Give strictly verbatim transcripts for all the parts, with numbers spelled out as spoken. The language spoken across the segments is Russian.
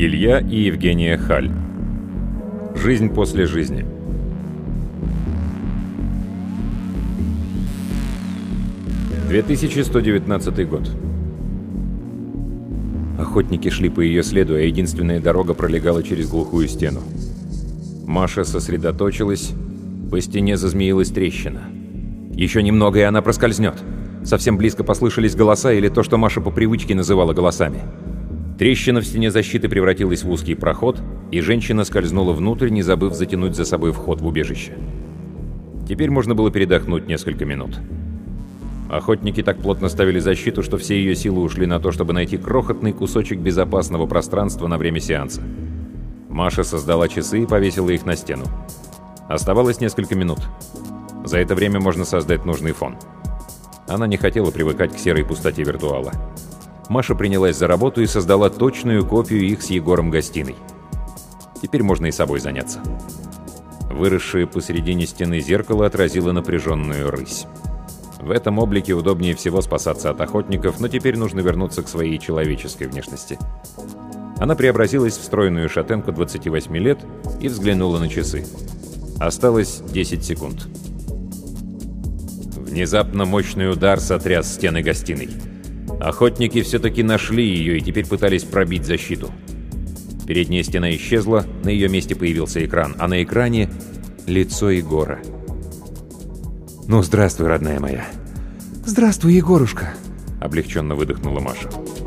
Илья и Евгения Халь. Жизнь после жизни. две тысячи сто девятнадцатый год. Охотники шли по ее следу, а единственная дорога пролегала через глухую стену. Маша сосредоточилась, по стене зазмеилась трещина. Еще немного, и она проскользнет. Совсем близко послышались голоса или то, что Маша по привычке называла голосами. Трещина в стене защиты превратилась в узкий проход, и женщина скользнула внутрь, не забыв затянуть за собой вход в убежище. Теперь можно было передохнуть несколько минут. Охотники так плотно ставили защиту, что все ее силы ушли на то, чтобы найти крохотный кусочек безопасного пространства на время сеанса. Маша создала часы и повесила их на стену. Оставалось несколько минут. За это время можно создать нужный фон. Она не хотела привыкать к серой пустоте виртуала. Маша принялась за работу и создала точную копию их с Егором гостиной. Теперь можно и собой заняться. Выросшее посередине стены зеркало отразило напряженную рысь. В этом облике удобнее всего спасаться от охотников, но теперь нужно вернуться к своей человеческой внешности. Она преобразилась в стройную шатенку двадцати восьми лет и взглянула на часы. Осталось десять секунд. Внезапно мощный удар сотряс стены гостиной. Охотники все-таки нашли ее и теперь пытались пробить защиту. Передняя стена исчезла, на ее месте появился экран, а на экране — лицо Егора. «Ну, здравствуй, родная моя». «Здравствуй, Егорушка», — облегченно выдохнула Маша.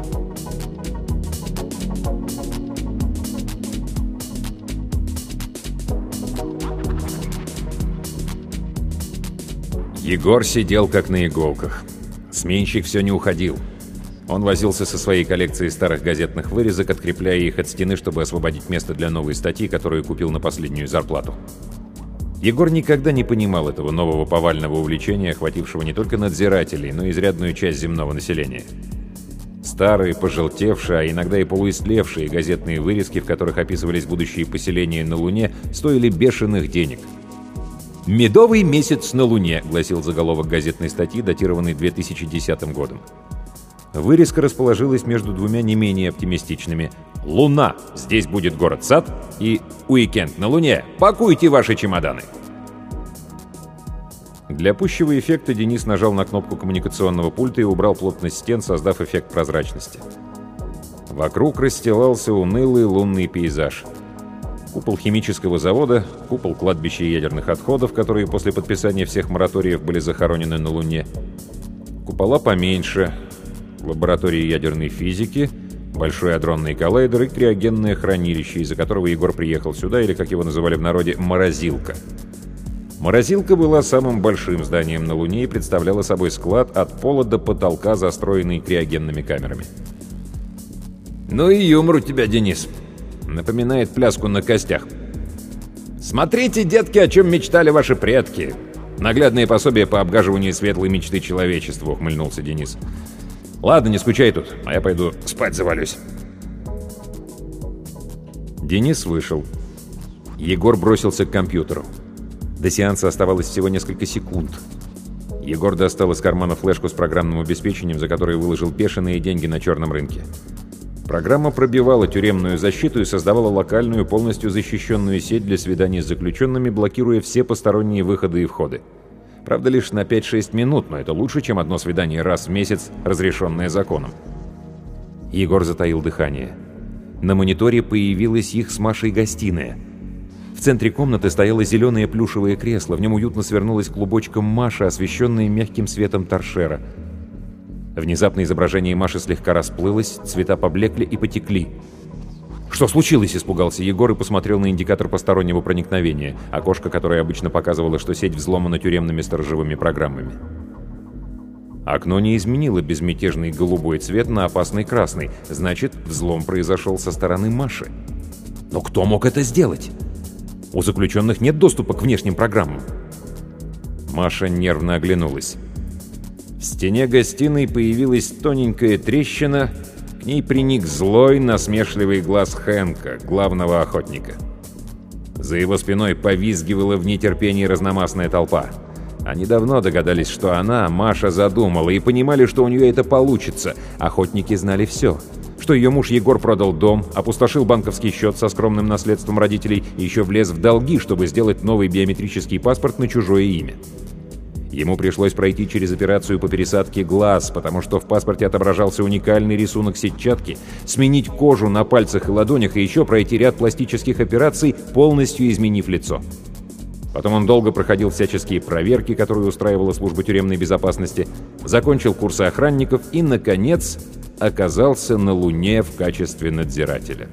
Егор сидел как на иголках. Сменщик все не уходил. Он возился со своей коллекцией старых газетных вырезок, открепляя их от стены, чтобы освободить место для новой статьи, которую купил на последнюю зарплату. Егор никогда не понимал этого нового повального увлечения, охватившего не только надзирателей, но и изрядную часть земного населения. Старые, пожелтевшие, а иногда и полуистлевшие газетные вырезки, в которых описывались будущие поселения на Луне, стоили бешеных денег. «Медовый месяц на Луне», — гласил заголовок газетной статьи, датированной две тысячи десятым годом. Вырезка расположилась между двумя не менее оптимистичными: «Луна! Здесь будет город-сад» и «Уикенд на Луне! Пакуйте ваши чемоданы!». Для пущего эффекта Денис нажал на кнопку коммуникационного пульта и убрал плотность стен, создав эффект прозрачности. Вокруг расстилался унылый лунный пейзаж. Купол химического завода, купол кладбища ядерных отходов, которые после подписания всех мораториев были захоронены на Луне, купола поменьше, лаборатории ядерной физики, большой адронный коллайдер и криогенное хранилище, из-за которого Егор приехал сюда, или, как его называли в народе, «морозилка». Морозилка была самым большим зданием на Луне и представляла собой склад от пола до потолка, застроенный криогенными камерами. «Ну и юмор у тебя, Денис. Напоминает пляску на костях. Смотрите, детки, о чем мечтали ваши предки. Наглядные пособия по обгаживанию светлой мечты человечества», — ухмыльнулся Денис. «Ладно, не скучай тут, а я пойду спать завалюсь». Денис вышел. Егор бросился к компьютеру. До сеанса оставалось всего несколько секунд. Егор достал из кармана флешку с программным обеспечением, за которое выложил бешеные деньги на черном рынке. Программа пробивала тюремную защиту и создавала локальную, полностью защищенную сеть для свиданий с заключенными, блокируя все посторонние выходы и входы. Правда, лишь на пять-шесть минут, но это лучше, чем одно свидание раз в месяц, разрешенное законом. Егор затаил дыхание. На мониторе появилась их с Машей гостиная. В центре комнаты стояло зеленое плюшевое кресло, в нем уютно свернулась клубочком Маша, освещенная мягким светом торшера. Внезапно изображение Маши слегка расплылось, цвета поблекли и потекли. «Что случилось?» — испугался Егор и посмотрел на индикатор постороннего проникновения, окошко, которое обычно показывало, что сеть взломана тюремными сторожевыми программами. Окно не изменило безмятежный голубой цвет на опасный красный, значит, взлом произошел со стороны Маши. Но кто мог это сделать? У заключенных нет доступа к внешним программам. Маша нервно оглянулась. В стене гостиной появилась тоненькая трещина, к ней приник злой, насмешливый глаз Хэнка, главного охотника. За его спиной повизгивала в нетерпении разномастная толпа. Они давно догадались, что она, Маша, задумала, и понимали, что у нее это получится. Охотники знали все. что ее муж Егор продал дом, опустошил банковский счет со скромным наследством родителей и еще влез в долги, чтобы сделать новый биометрический паспорт на чужое имя. Ему пришлось пройти через операцию по пересадке глаз, потому что в паспорте отображался уникальный рисунок сетчатки, сменить кожу на пальцах и ладонях и еще пройти ряд пластических операций, полностью изменив лицо. Потом он долго проходил всяческие проверки, которые устраивала служба тюремной безопасности, закончил курсы охранников и, наконец, оказался на Луне в качестве надзирателя.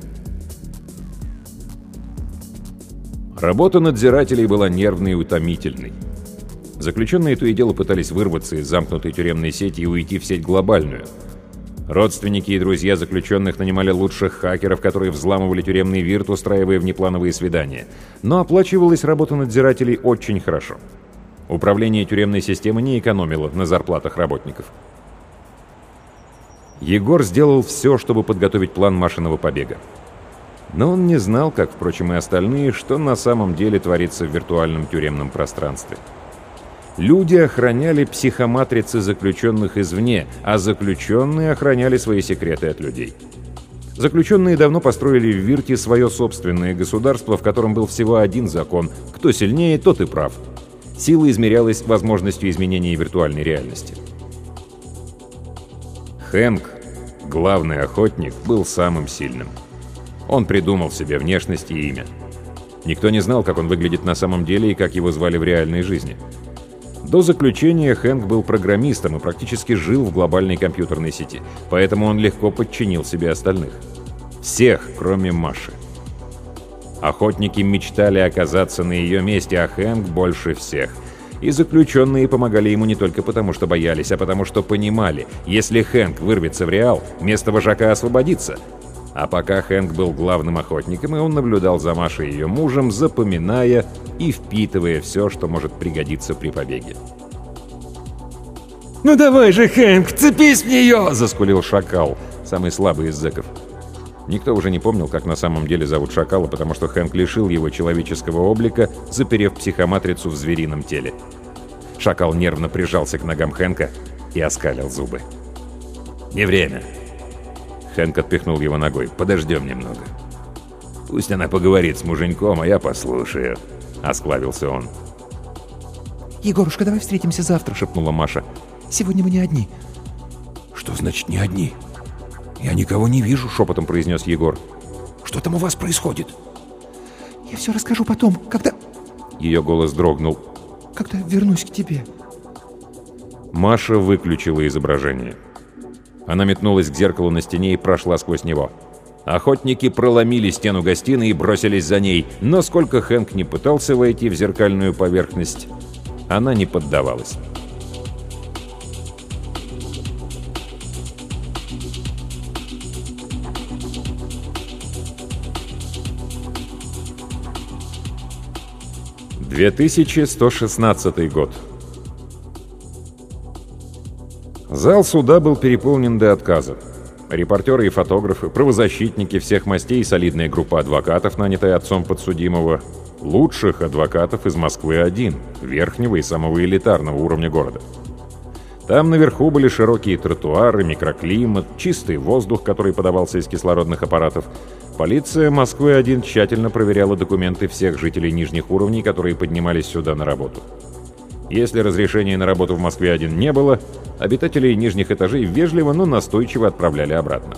Работа надзирателей была нервной и утомительной. Заключенные то и дело пытались вырваться из замкнутой тюремной сети и уйти в сеть глобальную. Родственники и друзья заключенных нанимали лучших хакеров, которые взламывали тюремный вирт, устраивая внеплановые свидания. Но оплачивалась работа надзирателей очень хорошо. Управление тюремной системы не экономило на зарплатах работников. Егор сделал все, чтобы подготовить план Машиного побега. Но он не знал, как, впрочем, и остальные, что на самом деле творится в виртуальном тюремном пространстве. Люди охраняли психоматрицы заключенных извне, а заключенные охраняли свои секреты от людей. Заключенные давно построили в Вирте свое собственное государство, в котором был всего один закон: кто сильнее, тот и прав. Сила измерялась возможностью изменения виртуальной реальности. Хэнк, главный охотник, был самым сильным. Он придумал себе внешность и имя. Никто не знал, как он выглядит на самом деле и как его звали в реальной жизни. До заключения Хэнк был программистом и практически жил в глобальной компьютерной сети, поэтому он легко подчинил себе остальных. Всех, кроме Маши. Охотники мечтали оказаться на ее месте, а Хэнк больше всех. И заключенные помогали ему не только потому, что боялись, а потому, что понимали, если Хэнк вырвется в реал, место вожака освободится. А пока Хэнк был главным охотником, и он наблюдал за Машей и ее мужем, запоминая и впитывая все, что может пригодиться при побеге. «Ну давай же, Хэнк, цепись в нее!» — заскулил Шакал, самый слабый из зэков. Никто уже не помнил, как на самом деле зовут Шакала, потому что Хэнк лишил его человеческого облика, заперев психоматрицу в зверином теле. Шакал нервно прижался к ногам Хэнка и оскалил зубы. «Не время!» Хэнк отпихнул его ногой. «Подождем немного. Пусть она поговорит с муженьком, а я послушаю», — осклавился он. «Егорушка, давай встретимся завтра», — шепнула Маша. «Сегодня мы не одни». «Что значит не одни? Я никого не вижу», — шепотом произнес Егор. «Что там у вас происходит?» «Я все расскажу потом, когда...» Ее голос дрогнул. «Когда вернусь к тебе». Маша выключила изображение. Она метнулась к зеркалу на стене и прошла сквозь него. Охотники проломили стену гостиной и бросились за ней, но сколько Хэнк не пытался войти в зеркальную поверхность, она не поддавалась. две тысячи сто шестнадцатый год. Зал суда был переполнен до отказа. Репортеры и фотографы, правозащитники всех мастей и солидная группа адвокатов, нанятая отцом подсудимого, лучших адвокатов из Москвы-один, верхнего и самого элитарного уровня города. Там наверху были широкие тротуары, микроклимат, чистый воздух, который подавался из кислородных аппаратов. Полиция Москвы-один тщательно проверяла документы всех жителей нижних уровней, которые поднимались сюда на работу. Если разрешения на работу в Москве-один не было, обитателей нижних этажей вежливо, но настойчиво отправляли обратно.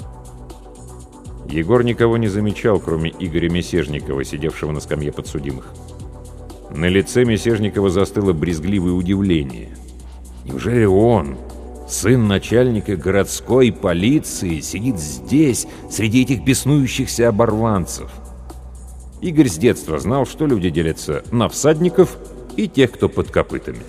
Егор никого не замечал, кроме Игоря Месежникова, сидевшего на скамье подсудимых. На лице Месежникова застыло брезгливое удивление. Неужели он, сын начальника городской полиции, сидит здесь, среди этих беснующихся оборванцев? Игорь с детства знал, что люди делятся на всадников и тех, кто под копытами.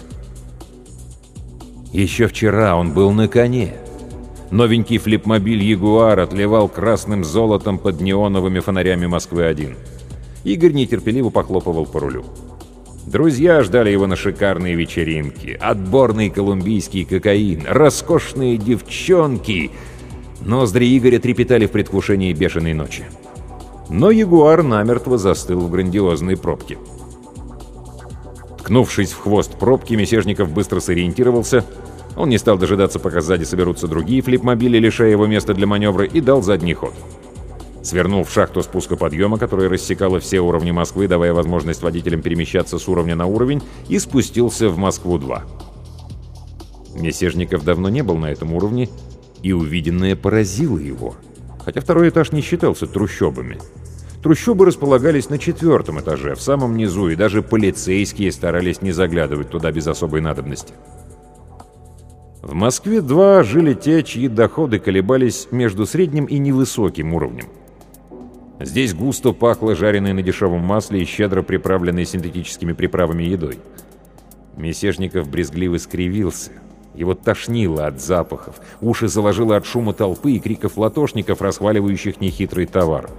Еще вчера он был на коне. Новенький флипмобиль «Ягуар» отливал красным золотом под неоновыми фонарями Москвы-один. Игорь нетерпеливо похлопывал по рулю. Друзья ждали его на шикарные вечеринки, отборный колумбийский кокаин, роскошные девчонки. Ноздри Игоря трепетали в предвкушении бешеной ночи. Но «Ягуар» намертво застыл в грандиозной пробке. Ткнувшись в хвост пробки, Месежников быстро сориентировался. Он не стал дожидаться, пока сзади соберутся другие флип-мобили, лишая его места для маневра, и дал задний ход. Свернул в шахту спуска-подъема, которая рассекала все уровни Москвы, давая возможность водителям перемещаться с уровня на уровень, и спустился в Москву-два. Мятежников давно не был на этом уровне, и увиденное поразило его, хотя второй этаж не считался трущобами. Трущобы располагались на четвертом этаже, в самом низу, и даже полицейские старались не заглядывать туда без особой надобности. В Москве-два жили те, чьи доходы колебались между средним и невысоким уровнем. Здесь густо пахло жареной на дешевом масле и щедро приправленной синтетическими приправами едой. Мятежников брезгливо скривился. Его тошнило от запахов, уши заложило от шума толпы и криков латошников, расхваливающих нехитрый товар.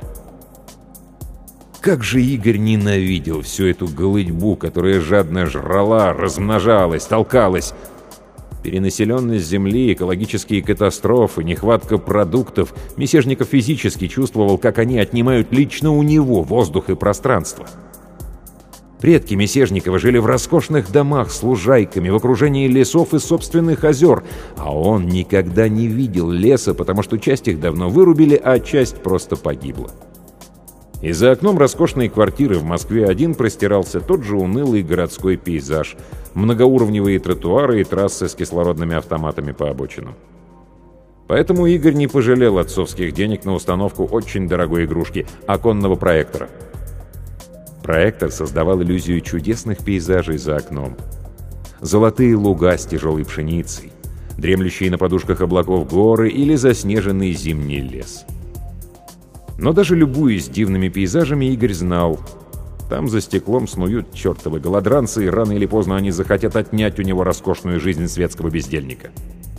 Как же Игорь ненавидел всю эту голытьбу, которая жадно жрала, размножалась, толкалась. Перенаселенность земли, экологические катастрофы, нехватка продуктов. Мятежников физически чувствовал, как они отнимают лично у него воздух и пространство. Предки Мятежникова жили в роскошных домах с лужайками, в окружении лесов и собственных озер, а он никогда не видел леса, потому что часть их давно вырубили, а часть просто погибла. И за окном роскошной квартиры в Москве-один простирался тот же унылый городской пейзаж, многоуровневые тротуары и трассы с кислородными автоматами по обочинам. Поэтому Игорь не пожалел отцовских денег на установку очень дорогой игрушки – оконного проектора. Проектор создавал иллюзию чудесных пейзажей за окном. Золотые луга с тяжелой пшеницей, дремлющие на подушках облаков горы или заснеженный зимний лес. Но даже любуясь дивными пейзажами, Игорь знал, там за стеклом снуют чертовы голодранцы, и рано или поздно они захотят отнять у него роскошную жизнь светского бездельника.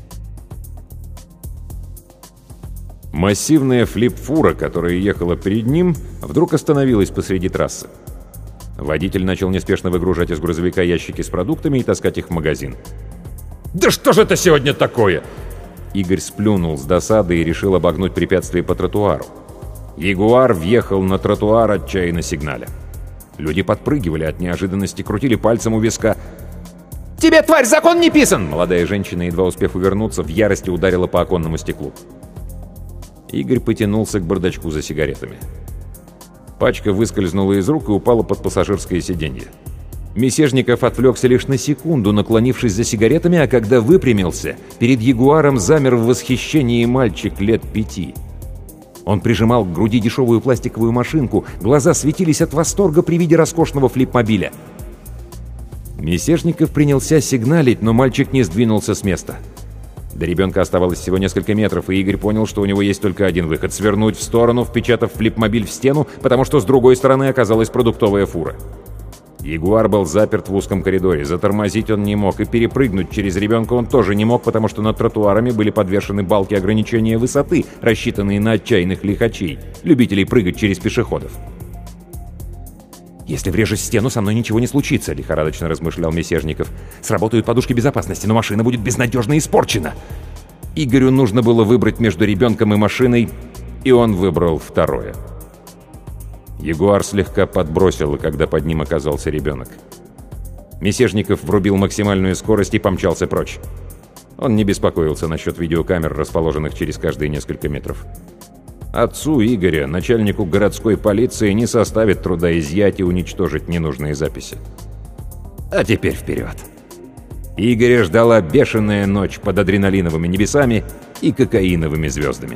Массивная флип-фура, которая ехала перед ним, вдруг остановилась посреди трассы. Водитель начал неспешно выгружать из грузовика ящики с продуктами и таскать их в магазин. «Да что же это сегодня такое?» Игорь сплюнул с досады и решил обогнуть препятствие по тротуару. Ягуар въехал на тротуар, отчаянно сигналя. Люди подпрыгивали от неожиданности, крутили пальцем у виска. «Тебе, тварь, закон не писан!» Молодая женщина, едва успев увернуться, в ярости ударила по оконному стеклу. Игорь потянулся к бардачку за сигаретами. Пачка выскользнула из рук и упала под пассажирское сиденье. Мятежников отвлекся лишь на секунду, наклонившись за сигаретами, а когда выпрямился, перед Ягуаром замер в восхищении мальчик лет пяти. Он прижимал к груди дешевую пластиковую машинку, глаза светились от восторга при виде роскошного флип-мобиля. Мятежников принялся сигналить, но мальчик не сдвинулся с места. До ребенка оставалось всего несколько метров, и Игорь понял, что у него есть только один выход — свернуть в сторону, впечатав флип-мобиль в стену, потому что с другой стороны оказалась продуктовая фура. Ягуар был заперт в узком коридоре, затормозить он не мог, и перепрыгнуть через ребенка он тоже не мог, потому что над тротуарами были подвешены балки ограничения высоты, рассчитанные на отчаянных лихачей, любителей прыгать через пешеходов. «Если врежусь в стену, со мной ничего не случится», — лихорадочно размышлял Мятежников. «Сработают подушки безопасности, но машина будет безнадежно испорчена». Игорю нужно было выбрать между ребенком и машиной, и он выбрал второе. Ягуар слегка подбросило, когда под ним оказался ребенок. Мятежников врубил максимальную скорость и помчался прочь. Он не беспокоился насчет видеокамер, расположенных через каждые несколько метров. Отцу Игоря, начальнику городской полиции, не составит труда изъять и уничтожить ненужные записи. А теперь вперед! Игоря ждала бешеная ночь под адреналиновыми небесами и кокаиновыми звездами.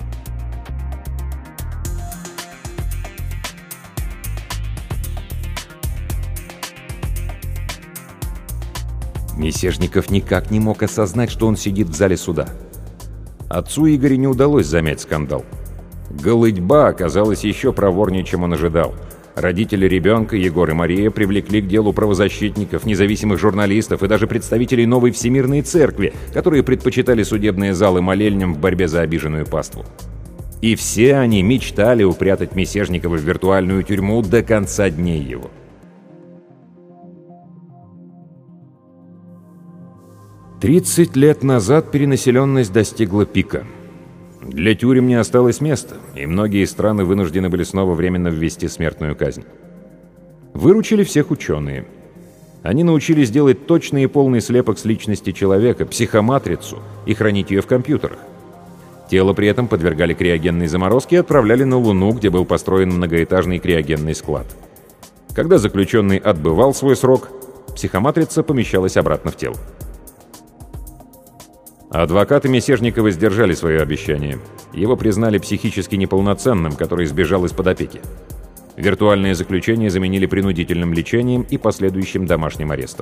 Мятежников никак не мог осознать, что он сидит в зале суда. Отцу Игоря не удалось замять скандал. Голытьба оказалась еще проворнее, чем он ожидал. Родители ребенка, Егор и Мария, привлекли к делу правозащитников, независимых журналистов и даже представителей новой Всемирной Церкви, которые предпочитали судебные залы молельням в борьбе за обиженную паству. И все они мечтали упрятать Мятежникова в виртуальную тюрьму до конца дней его. тридцать лет назад перенаселенность достигла пика. Для тюрем не осталось места, и многие страны вынуждены были снова временно ввести смертную казнь. Выручили всех ученые. Они научились делать точный и полный слепок с личности человека, психоматрицу, и хранить ее в компьютерах. Тело при этом подвергали криогенной заморозке и отправляли на Луну, где был построен многоэтажный криогенный склад. Когда заключенный отбывал свой срок, психоматрица помещалась обратно в тело. Адвокаты Мисежникова сдержали свое обещание. Его признали психически неполноценным, который сбежал из-под опеки. Виртуальное заключение заменили принудительным лечением и последующим домашним арестом.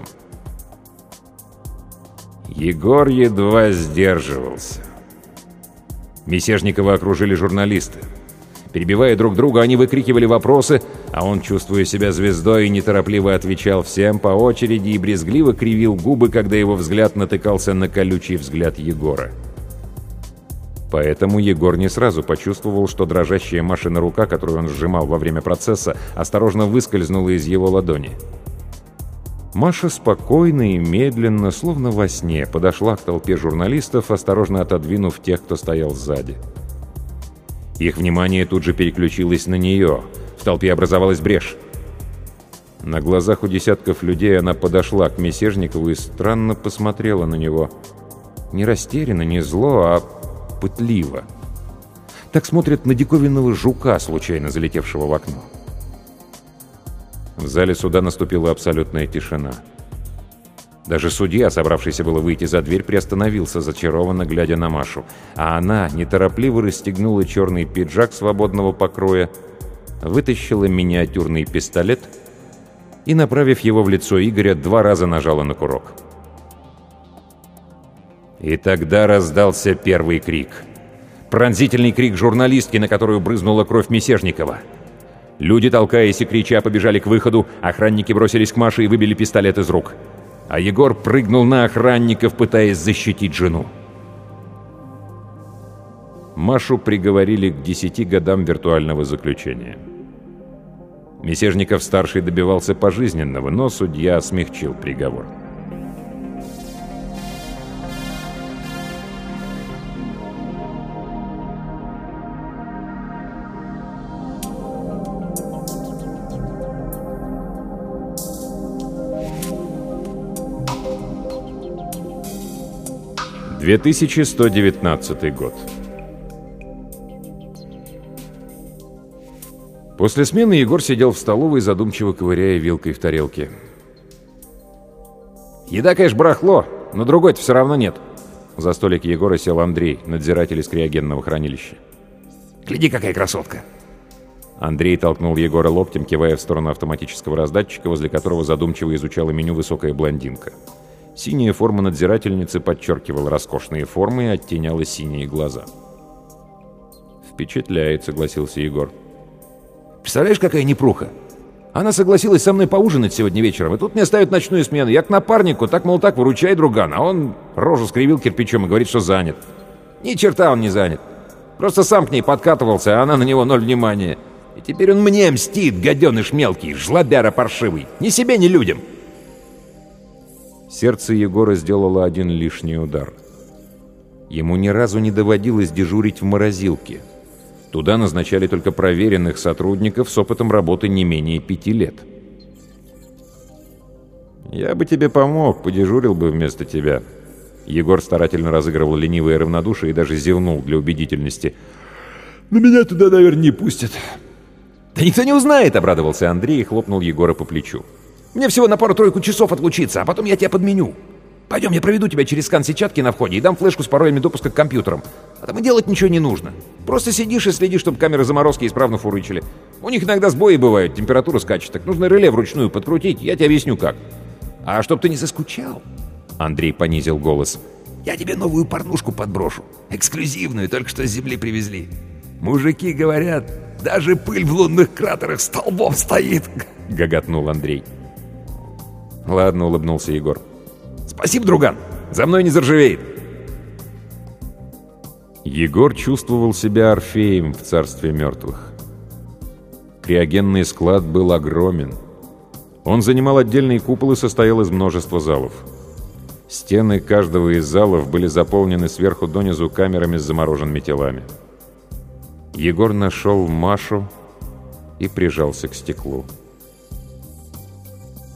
Егор едва сдерживался. Мисежникова окружили журналисты. Перебивая друг друга, они выкрикивали вопросы, а он, чувствуя себя звездой, неторопливо отвечал всем по очереди и брезгливо кривил губы, когда его взгляд натыкался на колючий взгляд Егора. Поэтому Егор не сразу почувствовал, что дрожащая Машина рука, которую он сжимал во время процесса, осторожно выскользнула из его ладони. Маша спокойно и медленно, словно во сне, подошла к толпе журналистов, осторожно отодвинув тех, кто стоял сзади. Их внимание тут же переключилось на нее. В толпе образовалась брешь. На глазах у десятков людей она подошла к Мисежникову и странно посмотрела на него. Не растерянно, не зло, а пытливо. Так смотрят на диковинного жука, случайно залетевшего в окно. В зале суда наступила абсолютная тишина. Даже судья, собравшийся было выйти за дверь, приостановился, зачарованно глядя на Машу. А она неторопливо расстегнула черный пиджак свободного покроя, вытащила миниатюрный пистолет и, направив его в лицо Игоря, два раза нажала на курок. И тогда раздался первый крик. Пронзительный крик журналистки, на которую брызнула кровь Мисежникова. Люди, толкаясь и крича, побежали к выходу, охранники бросились к Маше и выбили пистолет из рук. А Егор прыгнул на охранников, пытаясь защитить жену. Машу приговорили к десяти годам виртуального заключения. Мисежников-старший добивался пожизненного, но судья смягчил приговор. две тысячи сто девятнадцатый год. После смены Егор сидел в столовой, задумчиво ковыряя вилкой в тарелке. «Еда, конечно, барахло, но другой-то все равно нет». За столик Егора сел Андрей, надзиратель из криогенного хранилища. «Гляди, какая красотка!» Андрей толкнул Егора локтем, кивая в сторону автоматического раздатчика, возле которого задумчиво изучала меню высокая блондинка. Синяя форма надзирательницы подчеркивала роскошные формы и оттеняла синие глаза. «Впечатляет», — согласился Егор. «Представляешь, какая непруха? Она согласилась со мной поужинать сегодня вечером, и тут мне ставят ночную смену. Я к напарнику, так, мол, так, выручай, друган, а он рожу скривил кирпичом и говорит, что занят. Ни черта он не занят. Просто сам к ней подкатывался, а она на него ноль внимания. И теперь он мне мстит, гаденыш мелкий, жлобяра паршивый. Ни себе, ни людям». Сердце Егора сделало один лишний удар. Ему ни разу не доводилось дежурить в морозилке. Туда назначали только проверенных сотрудников с опытом работы не менее пяти лет. «Я бы тебе помог, подежурил бы вместо тебя». Егор старательно разыгрывал ленивое равнодушие и даже зевнул для убедительности. «Но меня туда, наверное, не пустят». «Да никто не узнает», — обрадовался Андрей и хлопнул Егора по плечу. «Мне всего на пару-тройку часов отлучиться, а потом я тебя подменю. Пойдем, я проведу тебя через скан сетчатки на входе и дам флешку с паролями допуска к компьютерам. А там и делать ничего не нужно. Просто сидишь и следишь, чтобы камеры заморозки исправно фурычили. У них иногда сбои бывают, температура скачет, так нужно реле вручную подкрутить, я тебе объясню как. А чтоб ты не заскучал...» Андрей понизил голос. «Я тебе новую порнушку подброшу. Эксклюзивную, только что с земли привезли. Мужики говорят, даже пыль в лунных кратерах столбом стоит», — гоготнул Андрей. «Ладно», — улыбнулся Егор. «Спасибо, друган. За мной не заржавеет». Егор чувствовал себя Орфеем в царстве мертвых. Криогенный склад был огромен. Он занимал отдельный купол и состоял из множества залов. Стены каждого из залов были заполнены сверху донизу камерами с замороженными телами. Егор нашел Машу и прижался к стеклу.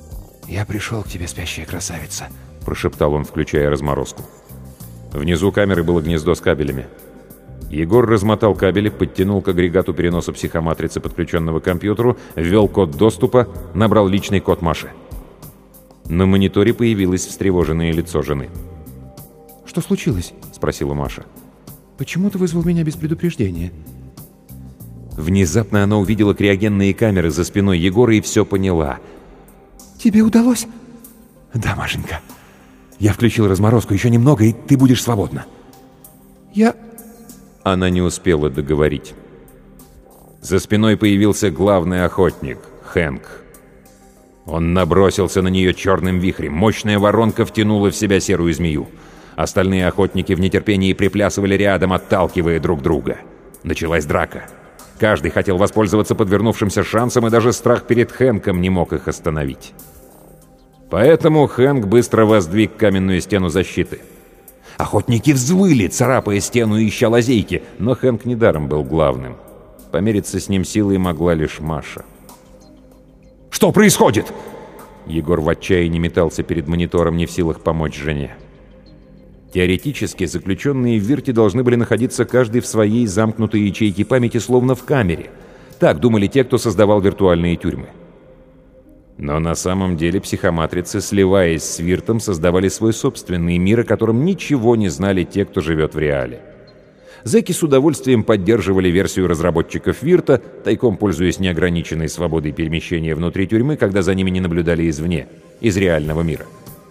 «Я пришел к тебе, спящая красавица», — прошептал он, включая разморозку. Внизу камеры было гнездо с кабелями. Егор размотал кабели, подтянул к агрегату переноса психоматрицы, подключенного к компьютеру, ввел код доступа, набрал личный код Маши. На мониторе появилось встревоженное лицо жены. «Что случилось?» — спросила Маша. «Почему ты вызвал меня без предупреждения?» Внезапно она увидела криогенные камеры за спиной Егора и все поняла. «Тебе удалось?» «Да, Машенька. Я включил разморозку, еще немного, и ты будешь свободна». «Я...» Она не успела договорить. За спиной появился главный охотник, Хэнк. Он набросился на нее черным вихрем. Мощная воронка втянула в себя серую змею. Остальные охотники в нетерпении приплясывали рядом, отталкивая друг друга. Началась драка. Каждый хотел воспользоваться подвернувшимся шансом, и даже страх перед Хэнком не мог их остановить. Поэтому Хэнк быстро воздвиг каменную стену защиты. Охотники взвыли, царапая стену и ища лазейки, но Хэнк недаром был главным. Помериться с ним силой могла лишь Маша. «Что происходит?» Егор в отчаянии метался перед монитором, не в силах помочь жене. Теоретически, заключенные в Вирте должны были находиться каждый в своей замкнутой ячейке памяти, словно в камере. Так думали те, кто создавал виртуальные тюрьмы. Но на самом деле психоматрицы, сливаясь с Виртом, создавали свой собственный мир, о котором ничего не знали те, кто живет в реале. Зэки с удовольствием поддерживали версию разработчиков Вирта, тайком пользуясь неограниченной свободой перемещения внутри тюрьмы, когда за ними не наблюдали извне, из реального мира.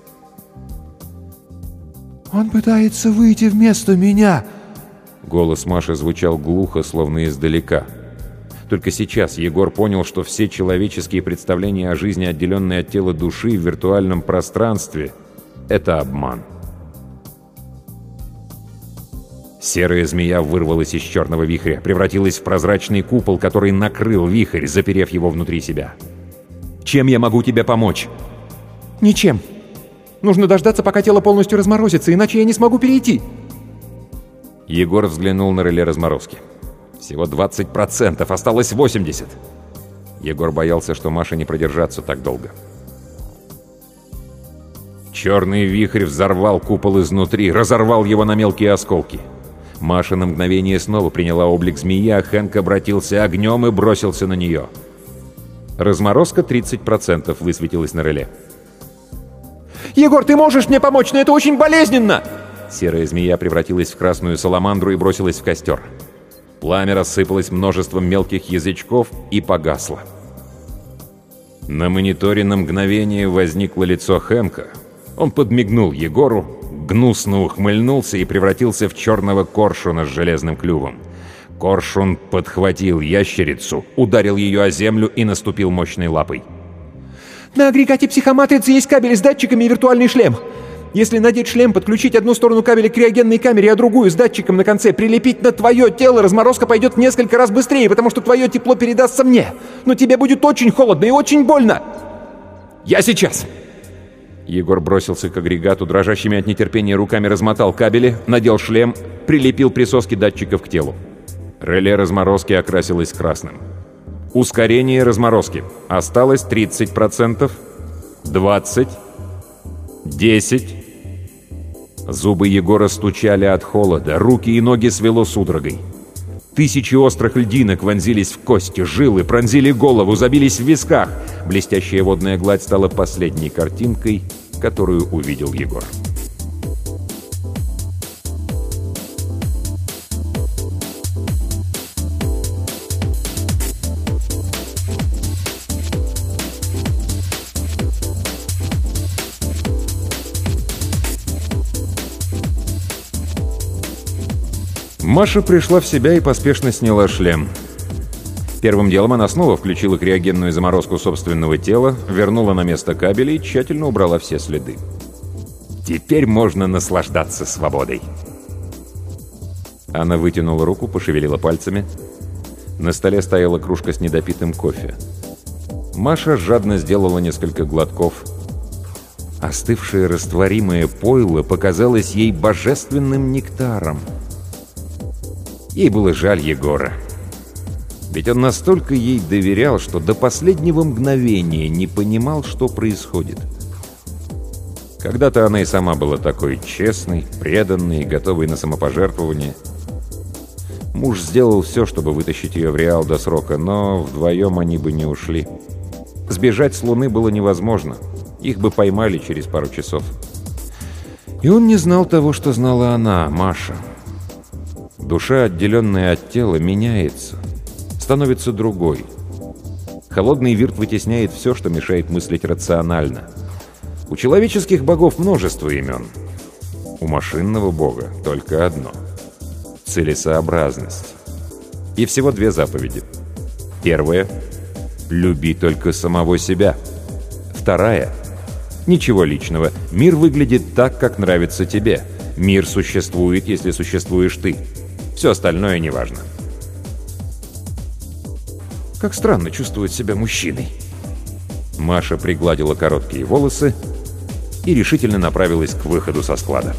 «Он пытается выйти вместо меня!» Голос Маши звучал глухо, словно издалека. Только сейчас Егор понял, что все человеческие представления о жизни, отделенные от тела души в виртуальном пространстве — это обман. Серая змея вырвалась из черного вихря, превратилась в прозрачный купол, который накрыл вихрь, заперев его внутри себя. «Чем я могу тебе помочь?» «Ничем. Нужно дождаться, пока тело полностью разморозится, иначе я не смогу перейти». Егор взглянул на реле разморозки. Всего двадцать процентов, осталось восемьдесят процентов. Егор боялся, что Маша не продержаться так долго. Черный вихрь взорвал купол изнутри, разорвал его на мелкие осколки. Маша на мгновение снова приняла облик змеи, а Хэнк обратился огнем и бросился на нее. Разморозка тридцать процентов высветилась на реле. «Егор, ты можешь мне помочь, но это очень болезненно!» Серая змея превратилась в красную саламандру и бросилась в костер. Пламя рассыпалось множеством мелких язычков и погасло. На мониторе на мгновение возникло лицо Хэнка. Он подмигнул Егору, гнусно ухмыльнулся и превратился в черного коршуна с железным клювом. Коршун подхватил ящерицу, ударил ее о землю и наступил мощной лапой. «На агрегате психоматрицы есть кабели с датчиками и виртуальный шлем. Если надеть шлем, подключить одну сторону кабеля к криогенной камере, а другую с датчиком на конце, прилепить на твое тело, разморозка пойдет в несколько раз быстрее, потому что твое тепло передастся мне. Но тебе будет очень холодно и очень больно!» «Я сейчас!» Егор бросился к агрегату, дрожащими от нетерпения руками размотал кабели, надел шлем, прилепил присоски датчиков к телу. Реле разморозки окрасилось красным. Ускорение разморозки. Осталось тридцать процентов, двадцать процентов, десять процентов. Зубы Егора стучали от холода, руки и ноги свело судорогой. Тысячи острых льдинок вонзились в кости, жилы, пронзили голову, забились в висках. Блестящая водная гладь стала последней картинкой, которую увидел Егор. Маша пришла в себя и поспешно сняла шлем. Первым делом она снова включила криогенную заморозку собственного тела, вернула на место кабели и тщательно убрала все следы. Теперь можно наслаждаться свободой. Она вытянула руку, пошевелила пальцами. На столе стояла кружка с недопитым кофе. Маша жадно сделала несколько глотков. Остывшее растворимое пойло показалось ей божественным нектаром. Ей было жаль Егора. Ведь он настолько ей доверял, что до последнего мгновения не понимал, что происходит. Когда-то она и сама была такой честной, преданной, готовой на самопожертвование. Муж сделал все, чтобы вытащить ее в Реал до срока, но вдвоем они бы не ушли. Сбежать с Луны было невозможно. Их бы поймали через пару часов. И он не знал того, что знала она, Маша. Душа, отделенная от тела, меняется, становится другой. Холодный вирт вытесняет все, что мешает мыслить рационально. У человеческих богов множество имен. У машинного бога только одно — целесообразность. И всего две заповеди. Первая — люби только самого себя. Вторая — ничего личного. Мир выглядит так, как нравится тебе. Мир существует, если существуешь ты. Все остальное неважно. Как странно чувствовать себя мужчиной. Маша пригладила короткие волосы и решительно направилась к выходу со склада.